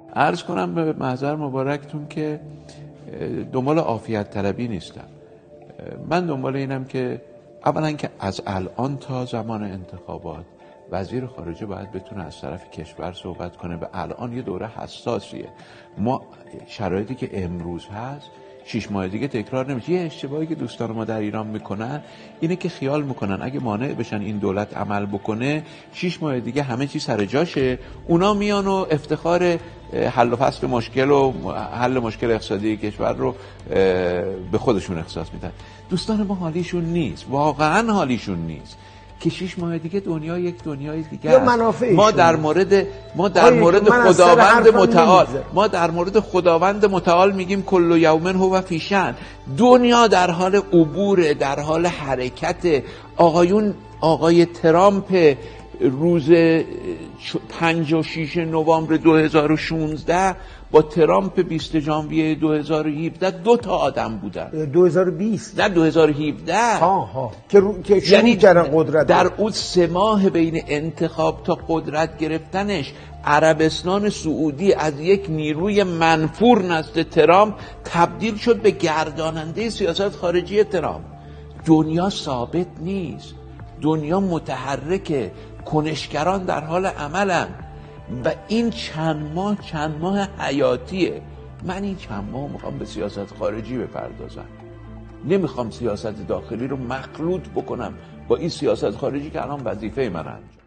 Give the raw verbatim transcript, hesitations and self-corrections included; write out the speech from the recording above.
عرض کنم به محضر مبارکتون که دنبال عافیت طلبی نیستم. من دنبال اینم که اولا که از الان تا زمان انتخابات وزیر خارجه باید بتونه از طرف کشور صحبت کنه. به الان یه دوره حساسیه. ما شرایطی که امروز هست شش ماه دیگه تکرار نمیشه. یه اشتباهی که دوستان ما در ایران میکنن اینه که خیال میکنن اگه مانع بشن این دولت عمل بکنه شش ماه دیگه همه چی سر جاشه، اونا میان و افتخار حل و فصل مشکل و حل مشکل اقتصادی کشور رو به خودشون اختصاص میدن. دوستان ما حالیشون نیست، واقعا حالیشون نیست که شش ماه دیگه دنیا یک دنیای دیگه است. ما در مورد ما در مورد خداوند متعال ما در مورد خداوند متعال میگیم کل یوم هو فی شأن. دنیا در حال عبور، در حال حرکت. آقایون آقای ترامپ روز پنجاه و شش نوامبر دو هزار و شانزده با ترامپ بیست ژانویه دو هزار و هفده دو تا آدم بودن. دو هزار و بیست نه دو هزار و هفده ها ها که رو... که شروع یعنی کردن قدرت. در اون سه ماه بین انتخاب تا قدرت گرفتنش عربستان سعودی از یک نیروی منفور نزد ترامپ تبدیل شد به گرداننده سیاست خارجی ترامپ. دنیا ثابت نیست، دنیا متحرکه، کنشگران در حال عملن و این چند ماه چند ماه حیاتیه. من این چند ماه میخوام به سیاست خارجی بپردازم، نمیخوام سیاست داخلی رو مخلوط بکنم با این سیاست خارجی که الان وظیفه من انجام